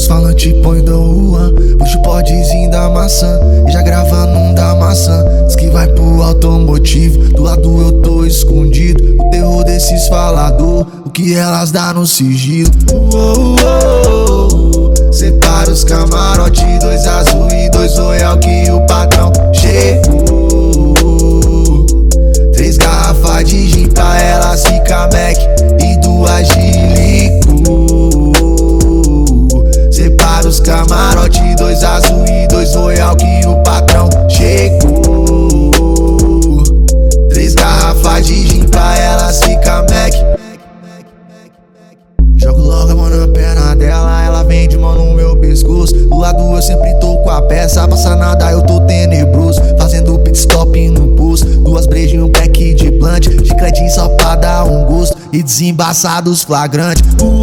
falantes põe Dom Juan, puxa o podzinho da maçã e já grava num da maçã. Diz que vai pro automotivo, do lado eu tô escondido. O terror desses falador, o que elas dá no sigilo. Separa os camarote, 2 azul e 2 royal que o patrão chegou. 3 garrafas de gin pra elas fica Mac e 2 de licor. Separa os camarote, 2 azul e 2 royal que o patrão chegou. 3 garrafas de gin pra elas fica Mac. Jogo logo a mão na perna dela, ela vem de mão no meu pescoço. Do lado eu sempre tô com a peça, passa nada eu tô tenebroso. Fazendo pit stop no pulso, 2 brejas e um pack de blunt, chiclete só pra dar um gosto e desembaçados flagrantes.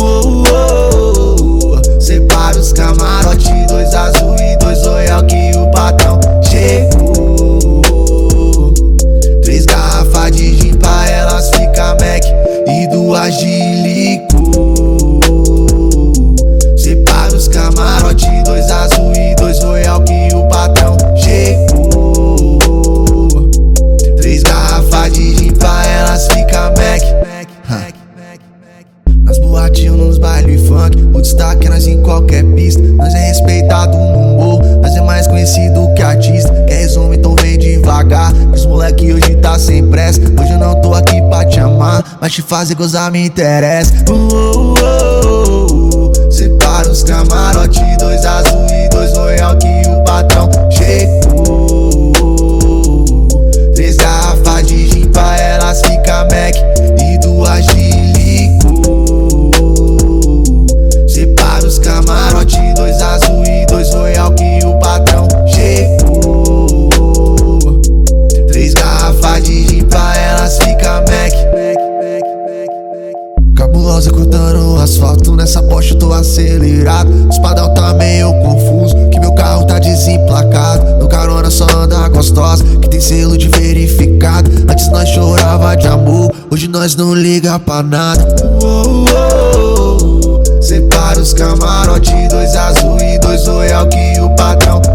Separa os camarote, 2 azul e 2 royal que o patrão chegou. 3 garrafas de gin pra elas fica Mac e 2 de licor. Separa os camarote, 2 azul e 2 royal que o patrão chegou. 3 garrafas de gin pra elas fica Mac. Nas boates ou nos baile funk, o destaque é nós em qualquer pista. Nós é respeitado no morro, nós é mais conhecido que artista. Quer resumo, então vem devagar, que os moleque hoje tá sem pressa. Hoje eu não tô aqui pra te amar, mas te fazer gozar me interessa. Separa os camarote, 2 azul e 2 royal que o patrão chegou. 3 garrafas de gin pra elas fica Mac e 2 de licor. Separa os camarote, 2 azul e 2 royal que o patrão chegou. 3 garrafas de gin pra elas fica Mac. Cabulosa cortando o asfalto, nessa Porsche eu tô acelerado. Os padrão tá meio confuso, que meu carro tá desemplacado. No carona só anda gostosa, que tem selo de verificado. Antes nós chorava de amor, hoje nós não liga pra nada. Separa os camarote, 2 azul e 2 royal que o patrão